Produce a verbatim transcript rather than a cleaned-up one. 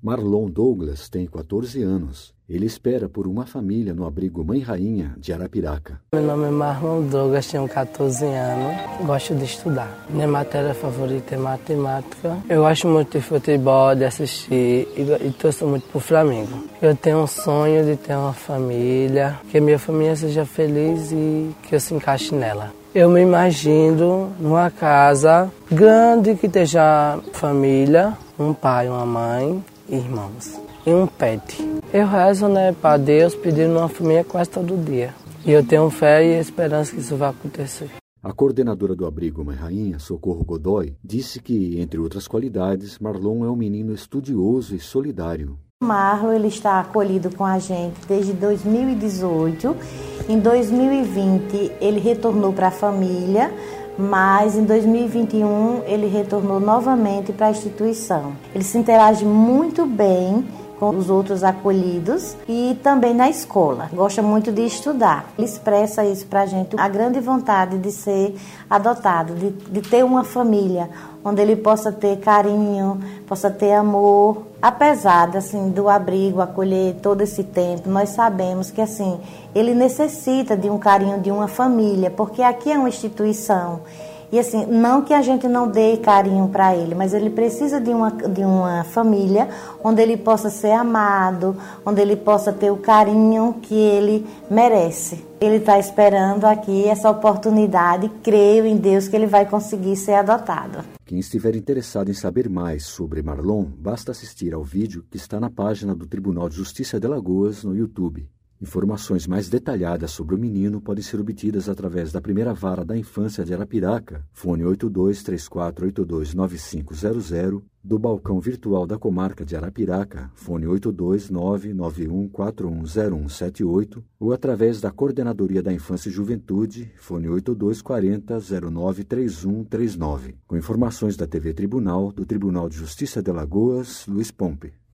Marlon Douglas tem quatorze anos. Ele espera por uma família no abrigo Mãe Rainha de Arapiraca. Meu nome é Marlon Douglas, tenho quatorze anos, gosto de estudar. Minha matéria favorita é matemática. Eu gosto muito de futebol, de assistir e, e torço muito pro Flamengo. Eu tenho um sonho de ter uma família, que minha família seja feliz e que eu se encaixe nela. Eu me imagino numa casa grande que esteja família, um pai, uma mãe, irmãos e um pet. Eu rezo, né, para Deus pedindo uma família quase todo dia. E eu tenho fé e esperança que isso vai acontecer. A coordenadora do abrigo Mãe Rainha, Socorro Godoy, disse que, entre outras qualidades, Marlon é um menino estudioso e solidário. Marlon ele está acolhido com a gente desde dois mil e dezoito. Em dois mil e vinte ele retornou para a família, mas em dois mil e vinte e um ele retornou novamente para a instituição. Ele se interage muito bem com os outros acolhidos e também na escola. Gosta muito de estudar. Ele expressa isso para a gente, a grande vontade de ser adotado, de, de ter uma família onde ele possa ter carinho, possa ter amor. Apesar assim, do abrigo acolher todo esse tempo, nós sabemos que assim, ele necessita de um carinho de uma família, porque aqui é uma instituição. E assim, não que a gente não dê carinho para ele, mas ele precisa de uma, de uma família onde ele possa ser amado, onde ele possa ter o carinho que ele merece. Ele está esperando aqui essa oportunidade, creio em Deus que ele vai conseguir ser adotado. Quem estiver interessado em saber mais sobre Marlon, basta assistir ao vídeo que está na página do Tribunal de Justiça de Alagoas no YouTube. Informações mais detalhadas sobre o menino podem ser obtidas através da primeira vara da infância de Arapiraca, fone oito dois três quatro oito dois nove cinco zero zero, do balcão virtual da comarca de Arapiraca, fone oito dois nove nove um quatro um zero um sete oito, ou através da Coordenadoria da Infância e Juventude, fone oito dois quatro zero zero nove três um três nove. Com informações da T V Tribunal, do Tribunal de Justiça de Alagoas, Luiz Pompe.